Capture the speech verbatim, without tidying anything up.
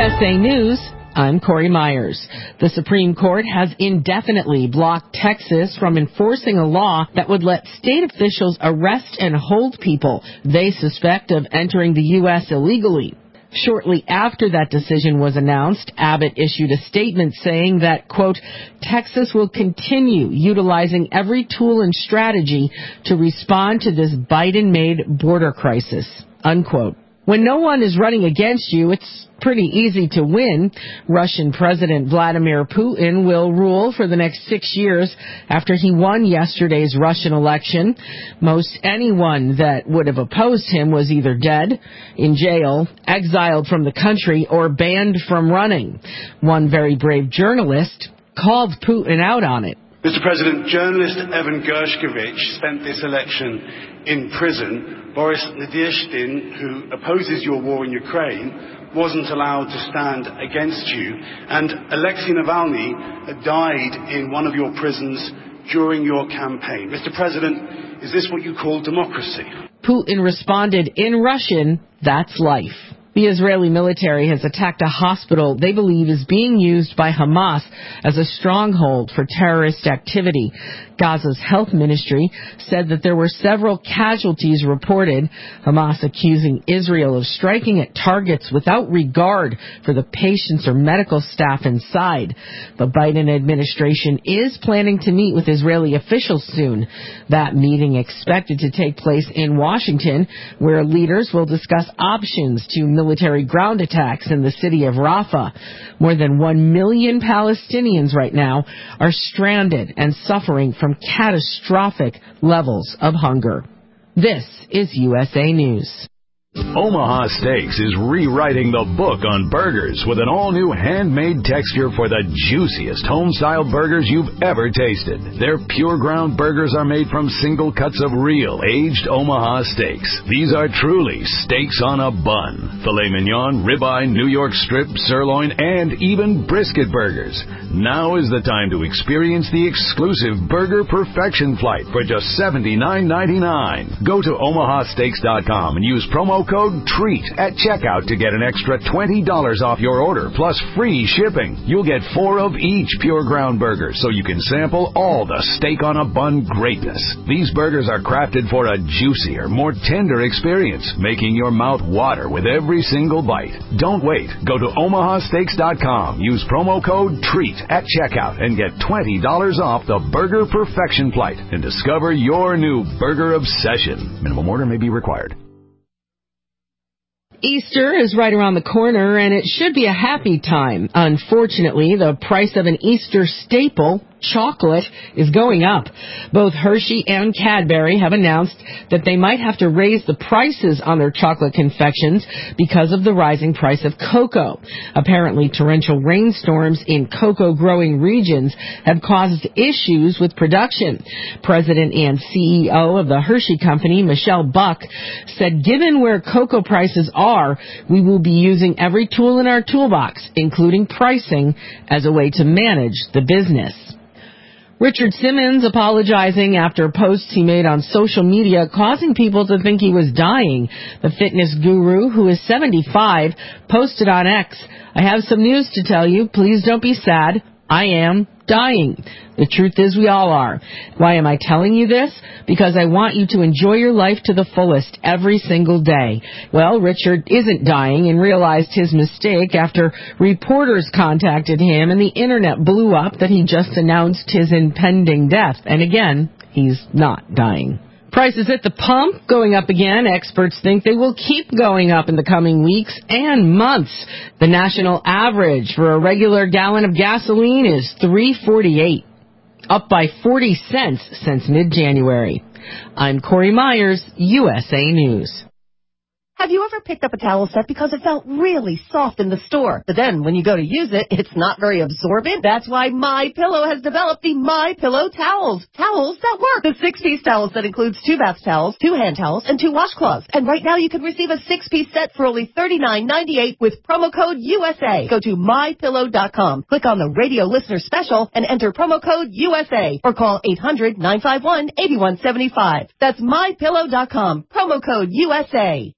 S A News, I'm Corey Myers. The Supreme Court has indefinitely blocked Texas from enforcing a law that would let state officials arrest and hold people they suspect of entering the U S illegally. Shortly after that decision was announced, Abbott issued a statement saying that, quote, Texas will continue utilizing every tool and strategy to respond to this Biden-made border crisis, unquote. When no one is running against you, it's pretty easy to win. Russian President Vladimir Putin will rule for the next six years after he won yesterday's Russian election. Most anyone that would have opposed him was either dead, in jail, exiled from the country, or banned from running. One very brave journalist called Putin out on it. Mister President, journalist Evan Gershkovich spent this election in prison. Boris Nadezhdin, who opposes your war in Ukraine, wasn't allowed to stand against you. And Alexei Navalny died in one of your prisons during your campaign. Mister President, is this what you call democracy? Putin responded in Russian, that's life. The Israeli military has attacked a hospital they believe is being used by Hamas as a stronghold for terrorist activity. Gaza's health ministry said that there were several casualties reported, Hamas accusing Israel of striking at targets without regard for the patients or medical staff inside. The Biden administration is planning to meet with Israeli officials soon. That meeting expected to take place in Washington, where leaders will discuss options to military ground attacks in the city of Rafah. More than one million Palestinians right now are stranded and suffering from catastrophic levels of hunger. This is U S A News. Omaha Steaks is rewriting the book on burgers with an all-new handmade texture for the juiciest home-style burgers you've ever tasted. Their pure ground burgers are made from single cuts of real aged Omaha steaks. These are truly steaks on a bun. Filet mignon, ribeye, New York strip, sirloin, and even brisket burgers. Now is the time to experience the exclusive Burger Perfection Flight for just seventy-nine ninety-nine. Go to omaha steaks dot com and use promo code TREAT at checkout to get an extra twenty dollars off your order, plus free shipping. You'll get four of each pure ground burger, so you can sample all the steak on a bun greatness. These burgers are crafted for a juicier, more tender experience, making your mouth water with every single bite. Don't wait. Go to omaha steaks dot com. Use promo code TREAT at checkout and get twenty dollars off the Burger Perfection Flight and discover your new burger obsession. Minimum order may be required. Easter is right around the corner, and it should be a happy time. Unfortunately, the price of an Easter staple, chocolate, is going up. Both Hershey and Cadbury have announced that they might have to raise the prices on their chocolate confections because of the rising price of cocoa. Apparently, torrential rainstorms in cocoa-growing regions have caused issues with production. President and C E O of the Hershey Company, Michelle Buck, said given where cocoa prices are, we will be using every tool in our toolbox, including pricing, as a way to manage the business. Richard Simmons apologizing after posts he made on social media causing people to think he was dying. The fitness guru, who is seventy-five, posted on X, I have some news to tell you. Please don't be sad. I am dying. The truth is we all are. Why am I telling you this? Because I want you to enjoy your life to the fullest every single day. Well, Richard isn't dying and realized his mistake after reporters contacted him and the internet blew up that he just announced his impending death. And again, he's not dying. Prices at the pump going up again. Experts think they will keep going up in the coming weeks and months. The national average for a regular gallon of gasoline is three forty-eight, up by forty cents since mid-January. I'm Corey Myers, U S A News. Have you ever picked up a towel set because it felt really soft in the store, but then when you go to use it, it's not very absorbent? That's why MyPillow has developed the MyPillow towels. Towels that work. The six-piece towel set includes two bath towels, two hand towels, and two washcloths. And right now you can receive a six-piece set for only thirty-nine ninety-eight with promo code U S A. Go to my pillow dot com, click on the radio listener special, and enter promo code U S A, or call eight hundred nine five one eight one seven five. That's my pillow dot com, promo code U S A.